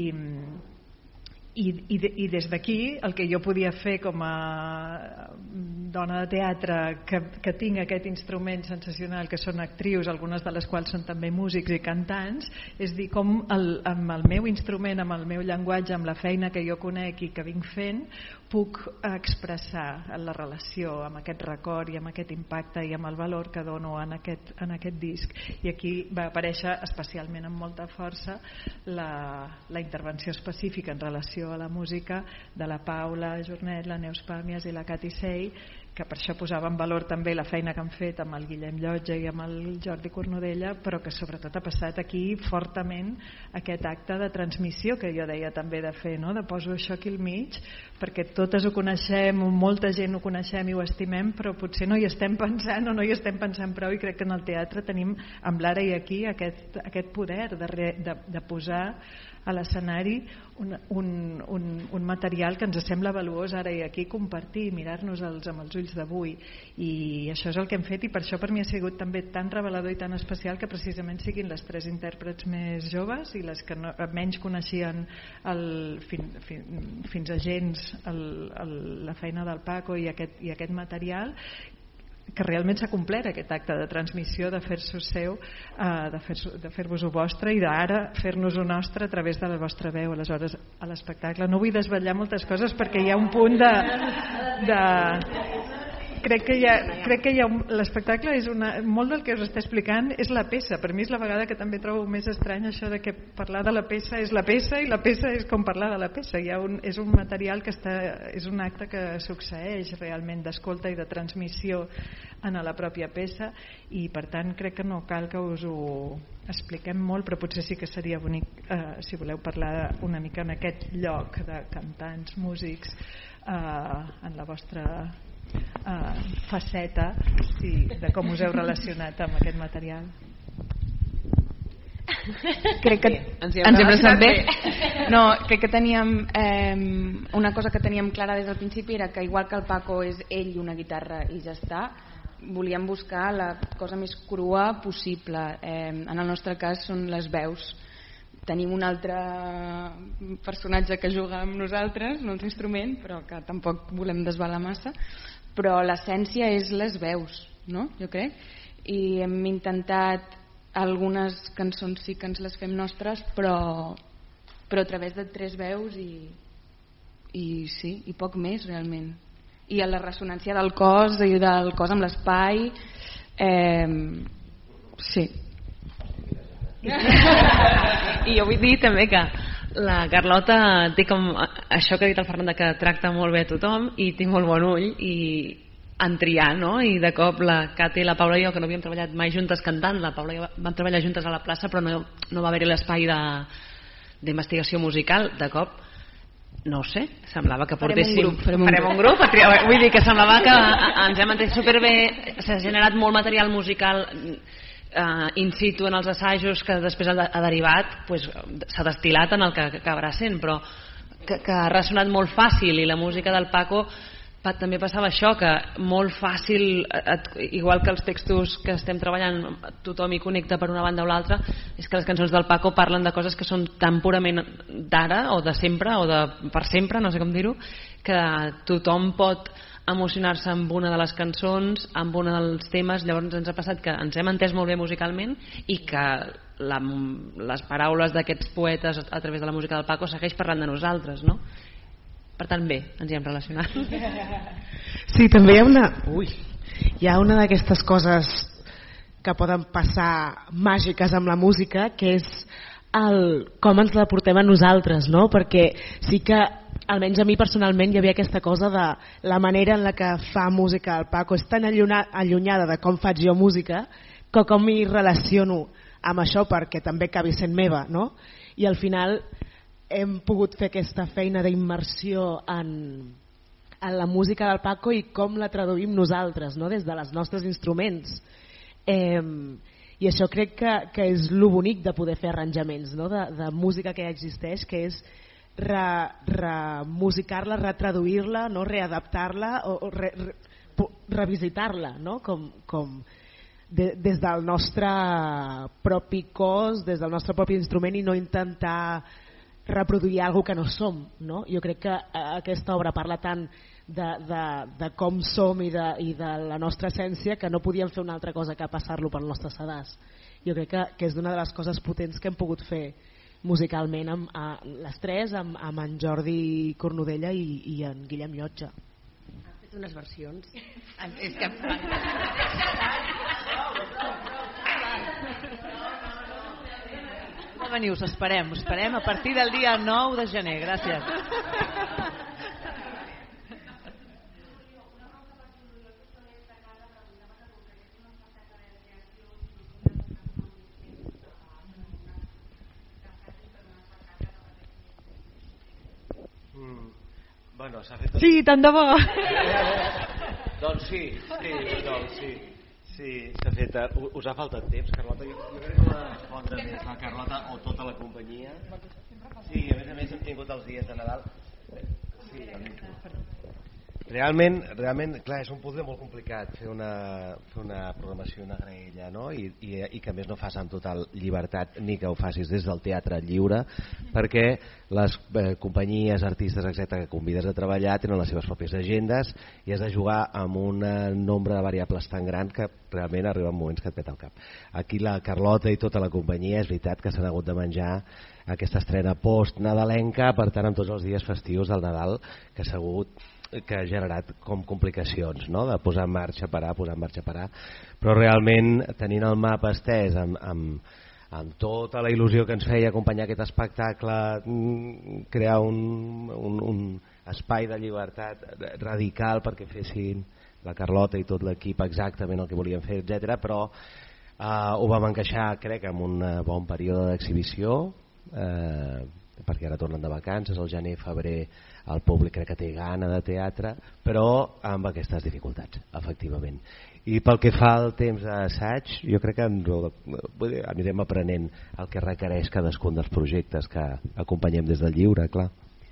I, i, i des d'aquí el que jo podia fer com a dona de teatre que, que tinc aquest instrument sensacional que són actrius, algunes de les quals són també músics i cantants, és dir com el, amb el meu instrument, amb el meu llenguatge, amb la feina que jo conec i que vinc fent, puc expressar la relació amb aquest record i amb aquest impacte i amb el valor que dono en aquest, en aquest disc. I aquí va aparèixer especialment amb molta força la, la intervenció específica en relació a la música de la Paula Jornet, la Neus Pàmies i la Cati Sey, que per això posava en valor també la feina que han fet amb el Guillem Llotja i amb el Jordi Cornudella, però que sobretot ha passat aquí fortament aquest acte de transmissió que jo deia també de fer, no? De poso això aquí al mig perquè totes ho coneixem, molta gent ho coneixem i ho estimem, però potser no hi estem pensant o no hi estem pensant prou, i crec que en el teatre tenim amb l'ara i aquí aquest, aquest poder de, re, de, de posar a l'escenari un, un, un, un material que ens sembla valuós ara i aquí, compartir, mirar-nos els, amb els ulls d'avui, i això és el que hem fet, i per això per mi ha sigut també tan revelador i tan especial que precisament siguin les tres intèrprets més joves i les que no, menys coneixien el, fin, fin, fins a gens el, el, la feina del Paco i aquest, i aquest material, que realment s'ha complert aquest acte de transmissió, de fer-s'ho seu, eh, de fer-vos de fer-vos-ho vostre i d'ara fer-nos-ho nostre a través de la vostra veu. Aleshores, a l'espectacle no vull desvetllar moltes coses perquè hi ha un punt de... de crec que hi ha, crec que hi ha un, l'espectacle és una, molt del que us està explicant és la peça. Per mi és la vegada que també trobo més estrany això de que parlar de la peça és la peça i la peça és com parlar de la peça. Hi ha un, és un material que està, és un acte que succeeix realment d'escolta i de transmissió en la pròpia peça, i per tant crec que no cal que us ho expliquem molt, però potser sí que seria bonic eh, si voleu parlar una mica en aquest lloc de cantants, músics, eh, en la vostra Uh, faceta, sí, de com us heu relacionat amb aquest material. Crec que ens hi hem relacionat bé. No, crec que teníem eh, una cosa que teníem clara des del principi era que igual que el Paco és ell i una guitarra i ja està, volíem buscar la cosa més crua possible. Eh, en el nostre cas són les veus. Tenim un altre personatge que juga amb nosaltres, un altre instrument, però que tampoc volem desvelar massa, però l'essència és les veus, no? Jo crec, i hem intentat algunes cançons sí que ens les fem nostres, però, però a través de tres veus i, i sí, i poc més realment, i a la ressonància del cos i del cos amb l'espai, eh, sí. I jo vull dir també que la Carlota té com això que ha dit el Fernanda, que tracta molt bé a tothom i té molt bon ull i en triar, no? I de cop la Cati, la Paula i jo, que no havíem treballat mai juntes cantant, la Paula i jo vam treballar juntes a la plaça, però no, no va haver-hi l'espai d'investigació musical. De cop, no ho sé, semblava que portéssim... Farem un grup. Farem un farem un grup. grup vull dir que semblava que ens hem entès superbé, s'ha generat molt material musical uh, in situ en els assajos que després ha, de, ha derivat, pues, s'ha destil·lat en el que acabarà sent, però que, que ha ressonat molt fàcil. I la música del Paco pa, també passava això, que molt fàcil, et, igual que els textos que estem treballant tothom hi connecta per una banda o l'altra, és que les cançons del Paco parlen de coses que són tan purament d'ara o de sempre o de per sempre, no sé com dir-ho, que tothom pot emocionar-se amb una de les cançons, amb un dels temes. Llavors ens ha passat que ens hem entès molt bé musicalment i que la, les paraules d'aquests poetes a través de la música del Paco segueix parlant de nosaltres, no? Per tant, bé, ens hi hem relacionat. Sí, també hi ha una, ui, hi ha una d'aquestes coses que poden passar màgiques amb la música, que és el, com ens la portem a nosaltres, no? Perquè sí que almenys a mi personalment hi havia aquesta cosa de la manera en la que fa música el Paco és tan allunyada de com faig jo música que com m'hi relaciono amb això perquè també acabi sent meva, no? I al final hem pogut fer aquesta feina d'immersió en, en la música del Paco i com la traduïm nosaltres, no? Des de les nostres instruments. Eh, i això crec que, que és lo bonic de poder fer arranjaments, no? de, de música que ja existeix, que és remusicar-la, re retraduir-la, no? Readaptar-la o, o re, re, revisitar-la, no? com, com de, des del nostre propi cos, des del nostre propi instrument, i no intentar reproduir alguna que no som, no? Jo crec que aquesta obra parla tant de, de, de com som i de, i de la nostra essència que no podíem fer una altra cosa que passar-lo pel nostre sedàs. Jo crec que, que és una de les coses potents que hem pogut fer musicalment amb a, les tres, amb, amb en Jordi Cornudella i, i en Guillem Llotja. Han fet unes versions. És que... No veniu, us esperem, us esperem a partir del dia nou de gener. Gràcies. Bueno, s'ha fet... Sí, tant de bo! Doncs sí, sí, doncs sí. Sí, s'ha fet... Us ha faltat temps, Carlota? Jo, jo crec que una respondre més la Carlota o tota la companyia. Sí, a més a més hem tingut els dies de Nadal. Sí, realment, realment, clar, és un puzzle molt complicat fer una, fer una programació, una graella, no? I, i, i que a més no fas amb total llibertat ni que ho facis des del teatre lliure, perquè les eh, companyies, artistes, etcètera que convides a treballar tenen les seves pròpies agendes i has de jugar amb un nombre de variables tan gran que realment arriben moments que et peta el cap. Aquí la Carlota i tota la companyia és veritat que s'han hagut de menjar aquesta estrena post-nadalenca, per tant amb tots els dies festius del Nadal que ha sigut que ha generat com complicacions, no? De posar en marxa, parar, posar en marxa, parar, però realment tenint el mapa estès amb, amb, amb tota la il·lusió que ens feia acompanyar aquest espectacle, crear un, un, un espai de llibertat radical perquè fessin la Carlota i tot l'equip exactament el que volien fer, etcètera, però eh, ho vam encaixar, crec, en un bon període d'exhibició, eh, perquè ara tornen de vacances, el gener, febrer el públic crec que té gana de teatre, però amb aquestes dificultats, efectivament. I pel que fa al temps d'assaig, jo crec que ens, anirem aprenent el que requereix cadascun dels projectes que acompanyem des del lliure, clar.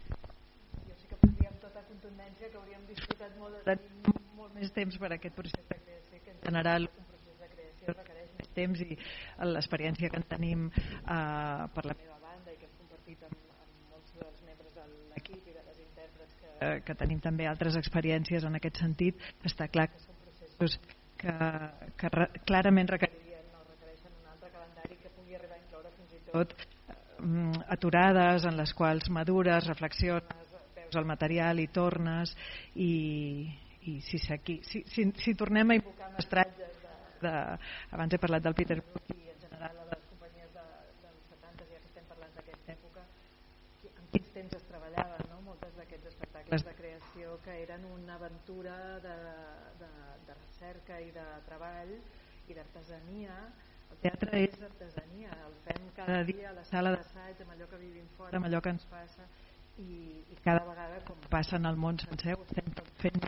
Jo sí que podria amb tota contundència que hauríem disfrutat molt de tenir molt més temps per a aquest procés de creació, que en general un procés de creació requereix més temps, i l'experiència que en tenim eh, per la meva banda i que hem compartit amb, amb molts dels membres de l'equip i de les intèrprets que, que tenim també altres experiències en aquest sentit, està clar que són processos que, que re, clarament requeririen o requereixen un altre calendari que pugui arribar a incloure fins i tot eh, aturades en les quals madures, reflexiones, veus el material i tornes, i, i si, si, si, si, si tornem a invocar mestratges de, de, abans he parlat del Peter Brook i en general de les companyies de, dels setanta, ja que estem parlant d'aquesta època, en quins temps es treballaven, no? Moltes d'aquests espectacles de creació que eren una aventura de, de, de recerca i de treball i d'artesania. El teatre és artesania, el fem cada dia a la sala d'assaig, amb allò que vivim fora, amb allò que ens passa, i, i cada vegada, com passa en el món sencer, ho estem tot fent més ràpid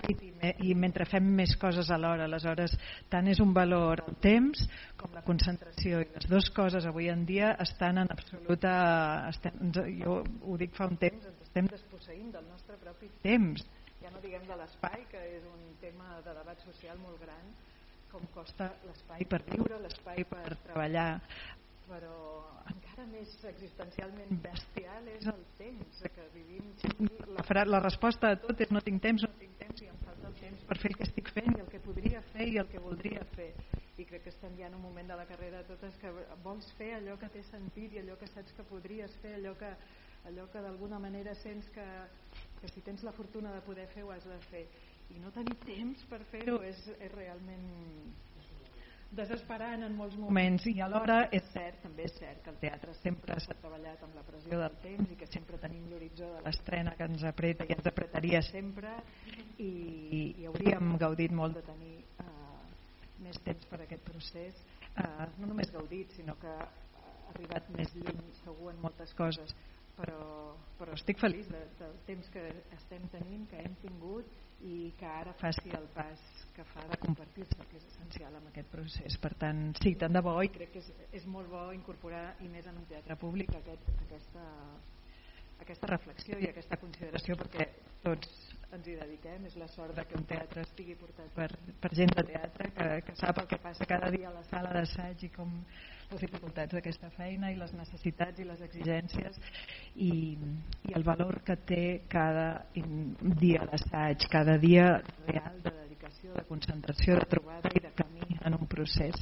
ràpid i, me, i mentre fem més coses alhora. Aleshores, tant és un valor el temps com la concentració, i les dues coses avui en dia estan en absoluta... Estem, jo ho dic fa un temps, ens estem desposseint del nostre propi temps. Ja no diguem de l'espai, que és un tema de debat social molt gran, com costa l'espai per viure, l'espai per treballar, però encara més existencialment bestial és el temps que vivim. La, fra la resposta a tot és no tinc temps, no tinc temps i em falta el temps per fer el que estic fent i el que podria fer i el que voldria fer. I crec que estem ja en un moment de la carrera totes que vols fer allò que té sentit i allò que saps que podries fer, allò que, allò que d'alguna manera sents que, que si tens la fortuna de poder fer ho has de fer. I no tenir temps per fer-ho és, és realment desesperant en molts moments, i alhora és cert, també és cert que el teatre sempre s'ha treballat amb la pressió del temps i que sempre tenim l'horitzó de l'estrena que ens apreta i ens apretaria sempre, i, i hauríem gaudit molt de tenir uh, més temps per a aquest procés, uh, no només gaudit sinó que ha arribat més lluny segur en moltes coses, però, però estic feliç de, del temps que estem tenint, que hem tingut, i que ara faci el pas que fa de compartir-se, que és essencial en aquest procés. Per tant, sí, tant de bo, i crec que és, és molt bo incorporar, i més en un teatre públic, aquest, aquesta, aquesta reflexió i aquesta consideració, perquè tots ens hi dediquem. És la sort de que un teatre estigui portat per, per gent de teatre que, que sap el que passa cada dia a la sala d'assaig i com les dificultats d'aquesta feina i les necessitats i les exigències i, i el valor que té cada dia d'assaig, cada dia real de dedicació, de concentració, de trobada i de camí en un procés.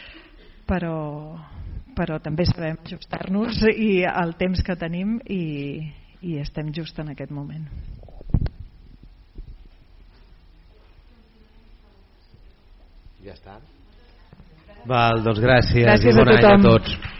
Però, però també sabem ajustar-nos i el temps que tenim i, i estem just en aquest moment. Ja està. Val, doncs gràcies, gràcies i bon a any a tots.